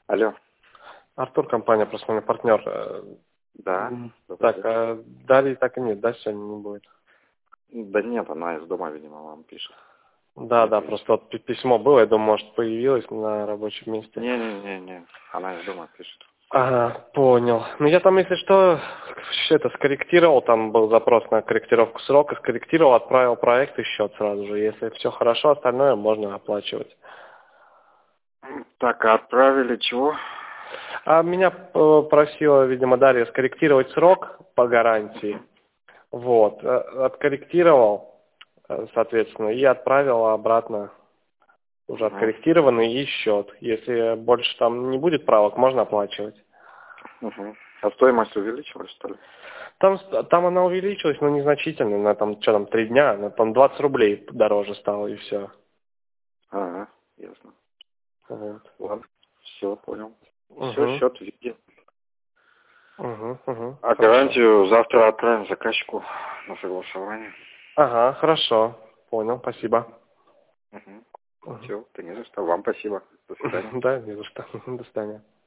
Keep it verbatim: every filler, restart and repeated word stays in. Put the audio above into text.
Алло. Артур, компания «Просмотрный партнер». Э, Да. м, Добрый Так, день. а Дарьи так и нет, да, сегодня не будет? Да нет, она из дома, видимо, вам пишет. Да, Нет, да, видишь. просто вот пи- письмо было, я думаю, может, появилось на рабочем месте. Не-не-не-не, она из дома пишет. Ага, понял. Ну, я там, если что, всё это скорректировал, там был запрос на корректировку срока, скорректировал, отправил проект и счет сразу же. Если все хорошо, остальное можно оплачивать. Так, а отправили чего? А меня э, просила, видимо, Дарья скорректировать срок по гарантии. Вот, э, откорректировал, э, соответственно, и отправил обратно уже Угу. откорректированный и счет. Если больше там не будет правок, можно оплачивать. Угу. А стоимость увеличилась, что ли? Там, с- там она увеличилась, но незначительно, на там, что там, три дня, она там двадцать рублей дороже стало, и все. Ага, ясно. Вот. Ладно, все, понял. Все, Угу, счет виден. угу, угу, А хорошо. гарантию завтра отправим заказчику на согласование. Ага, хорошо, понял, спасибо. Угу. Мгм. Все, ты не за что. Вам спасибо. До свидания. Да, не за что. До свидания.